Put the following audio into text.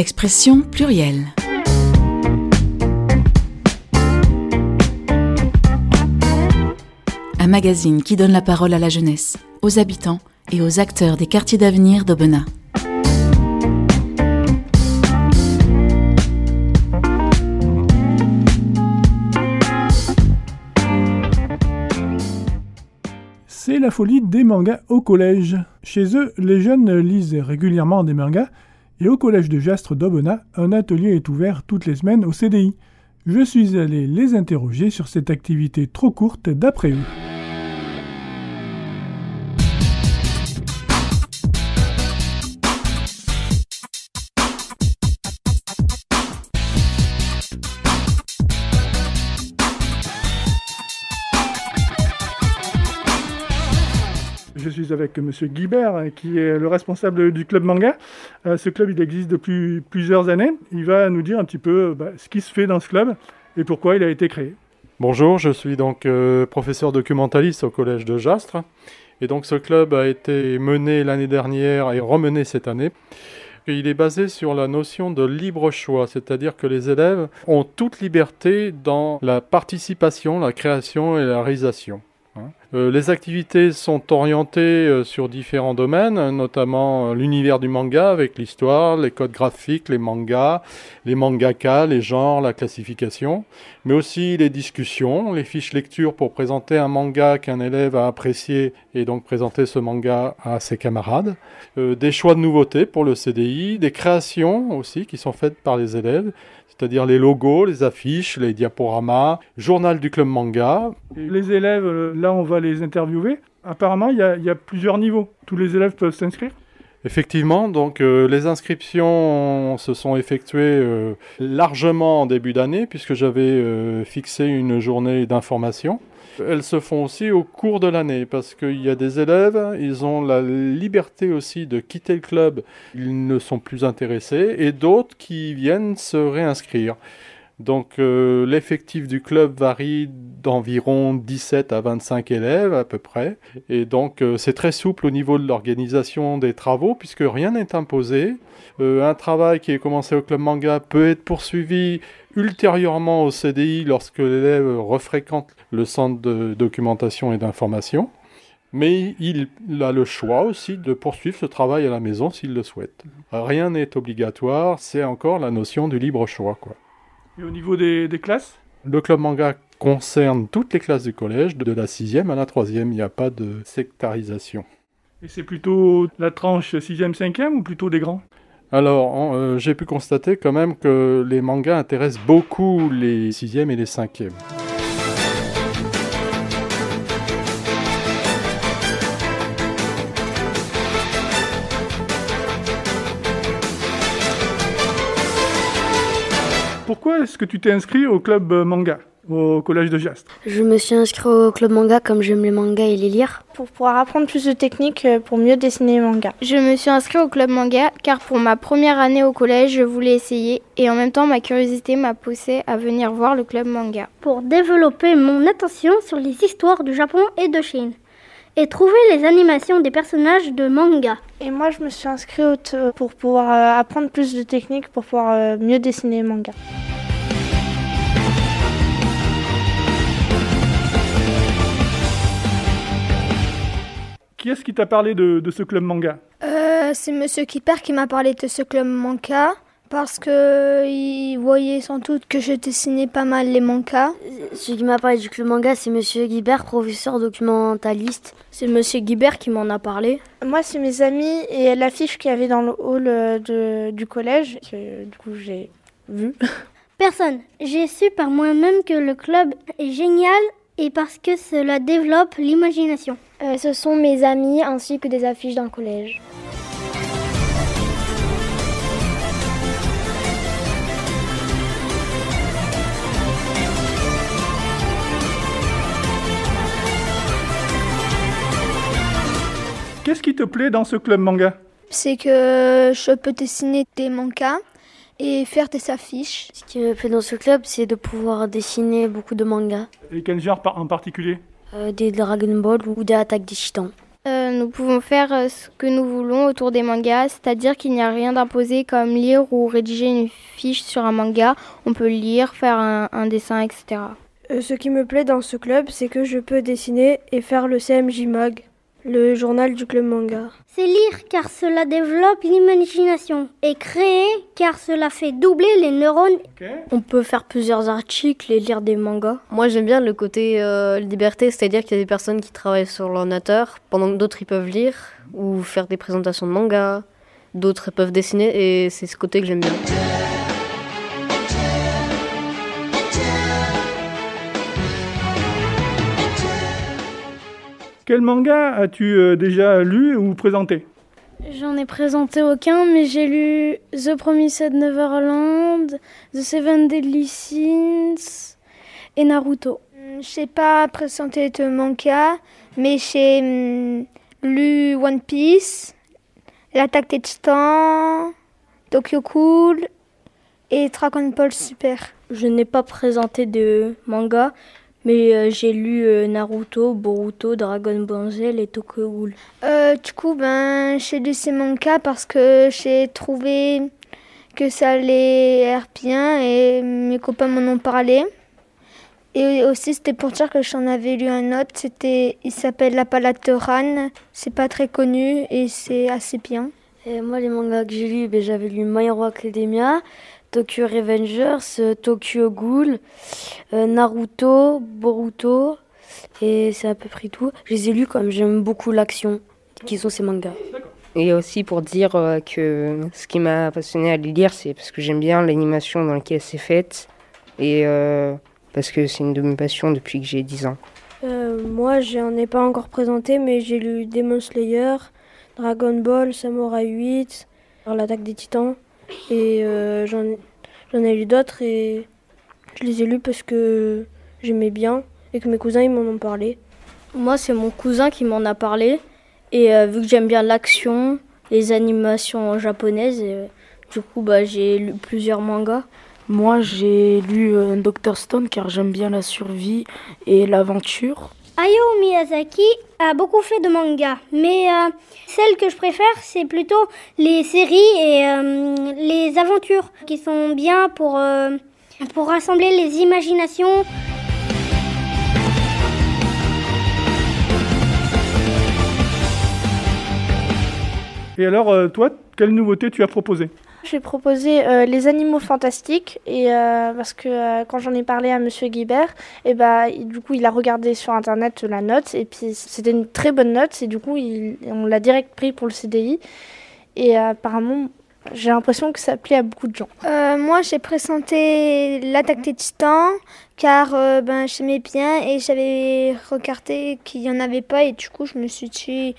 Expression plurielle. Un magazine qui donne la parole à la jeunesse, aux habitants et aux acteurs des quartiers d'avenir d'Aubenas. C'est la folie des mangas au collège. Chez eux, les jeunes lisent régulièrement des mangas et au collège de Jastres d'Aubenas, un atelier est ouvert toutes les semaines au CDI. Je suis allé les interroger sur cette activité trop courte d'après eux. Je suis avec M. Guibert, qui est le responsable du club manga. Ce club, il existe depuis plusieurs années. Il va nous dire un petit peu ce qui se fait dans ce club et pourquoi il a été créé. Bonjour, je suis donc professeur documentaliste au collège de Jastres. Et donc ce club a été mené l'année dernière et remené cette année. Il est basé sur la notion de libre choix, c'est-à-dire que les élèves ont toute liberté dans la participation, la création et la réalisation. Les activités sont orientées sur différents domaines, notamment l'univers du manga avec l'histoire, les codes graphiques, les mangas, les mangaka, les genres, la classification, mais aussi les discussions, les fiches lecture pour présenter un manga qu'un élève a apprécié et donc présenter ce manga à ses camarades, des choix de nouveautés pour le CDI, des créations aussi qui sont faites par les élèves, c'est-à-dire les logos, les affiches, les diaporamas, journal du club manga. Et les élèves, là on va les interviewer. Apparemment, il y a plusieurs niveaux. Tous les élèves peuvent s'inscrire ? Effectivement, donc les inscriptions se sont effectuées largement en début d'année, puisque j'avais fixé une journée d'information. Elles se font aussi au cours de l'année, parce qu'il y a des élèves, ils ont la liberté aussi de quitter le club, ils ne sont plus intéressés, et d'autres qui viennent se réinscrire. Donc l'effectif du club varie d'environ 17 à 25 élèves à peu près. Et donc c'est très souple au niveau de l'organisation des travaux puisque rien n'est imposé. Un travail qui est commencé au club manga peut être poursuivi ultérieurement au CDI lorsque l'élève refréquente le centre de documentation et d'information. Mais il a le choix aussi de poursuivre ce travail à la maison s'il le souhaite. Rien n'est obligatoire, c'est encore la notion du libre choix, quoi. Et au niveau des classes ? Le club manga concerne toutes les classes du collège, de la 6e à la 3e, il n'y a pas de sectarisation. Et c'est plutôt la tranche 6e, 5e ou plutôt des grands ? Alors, j'ai pu constater quand même que les mangas intéressent beaucoup les 6e et les 5e. Pourquoi est-ce que tu t'es inscrit au club manga, au collège de Jastres ? Je me suis inscrit au club manga comme j'aime les mangas et les lire. Pour pouvoir apprendre plus de techniques pour mieux dessiner les mangas. Je me suis inscrit au club manga car pour ma première année au collège, je voulais essayer et en même temps ma curiosité m'a poussé à venir voir le club manga. Pour développer mon attention sur les histoires du Japon et de Chine et trouver les animations des personnages de manga. Et moi je me suis inscrit pour pouvoir apprendre plus de techniques pour pouvoir mieux dessiner les mangas. Qui est-ce qui t'a parlé de ce club manga ? C'est Monsieur Kipper qui m'a parlé de ce club manga parce qu'il voyait sans doute que je dessinais pas mal les mangas. Celui qui m'a parlé du club manga, c'est Monsieur Guibert, professeur documentaliste. C'est Monsieur Guibert qui m'en a parlé. Moi, c'est mes amis et l'affiche qu'il y avait dans le hall du collège, que du coup j'ai vu. Personne. J'ai su par moi-même que le club est génial et parce que cela développe l'imagination. Ce sont mes amis ainsi que des affiches dans le collège. Qu'est-ce qui te plaît dans ce club manga ? C'est que je peux dessiner des mangas et faire des affiches. Ce qui me plaît dans ce club, c'est de pouvoir dessiner beaucoup de mangas. Et quel genre en particulier ? Des Dragon Ball ou des Attaques des Titans. nous pouvons faire ce que nous voulons autour des mangas, c'est-à-dire qu'il n'y a rien d'imposé comme lire ou rédiger une fiche sur un manga. On peut lire, faire un dessin, etc. Ce qui me plaît dans ce club, c'est que je peux dessiner et faire le CMJ Mag, le journal du club manga. C'est lire car cela développe l'imagination et créer car cela fait doubler les neurones. On peut faire plusieurs articles et lire des mangas. Moi j'aime bien le côté liberté, c'est-à-dire qu'il y a des personnes qui travaillent sur l'ordinateur pendant que d'autres ils peuvent lire ou faire des présentations de mangas, d'autres ils peuvent dessiner et c'est ce côté que j'aime bien. Quel manga as-tu déjà lu ou présenté ? J'en ai présenté aucun, mais j'ai lu The Promised Neverland, The Seven Deadly Sins et Naruto. Je n'ai pas présenté de manga, mais j'ai lu One Piece, L'Attaque des Titans, Tokyo Ghoul et Dragon Ball Super. Je n'ai pas présenté de manga, mais j'ai lu Naruto, Boruto, Dragon Ball Z et Tokyo Ghoul. J'ai lu ces mangas parce que j'ai trouvé que ça allait l'air bien et mes copains m'en ont parlé. Et aussi, c'était pour dire que j'en avais lu un autre, il s'appelle La Palette de Ran. C'est pas très connu et c'est assez bien. Et moi, les mangas que j'ai lus, j'avais lu My Hero Academia, Tokyo Revengers, Tokyo Ghoul, Naruto, Boruto, et c'est à peu près tout. Je les ai lus comme j'aime beaucoup l'action, qui sont ces mangas. Et aussi pour dire que ce qui m'a passionné à les lire, c'est parce que j'aime bien l'animation dans laquelle c'est faite, et parce que c'est une de mes passions depuis que j'ai 10 ans. Moi, j'en ai pas encore présenté, mais j'ai lu Demon Slayer, Dragon Ball, Samurai 8, L'Attaque des Titans. Et j'en ai lu d'autres et je les ai lus parce que j'aimais bien et que mes cousins ils m'en ont parlé. Moi c'est mon cousin qui m'en a parlé et vu que j'aime bien l'action, les animations japonaises, du coup j'ai lu plusieurs mangas. Moi j'ai lu Dr Stone car j'aime bien la survie et l'aventure. Hayao Miyazaki a beaucoup fait de mangas, mais celle que je préfère, c'est plutôt les séries et les aventures qui sont bien pour rassembler les imaginations. Et alors, toi, quelle nouveauté tu as proposé ? J'ai proposé les animaux fantastiques et parce que quand j'en ai parlé à Monsieur Guibert, du coup il a regardé sur internet la note et puis c'était une très bonne note et du coup on l'a direct pris pour le CDI et apparemment j'ai l'impression que ça plaît à beaucoup de gens. Moi j'ai présenté L'Attaque des Titans car j'aimais bien et j'avais regardé qu'il n'y en avait pas et du coup je me suis dit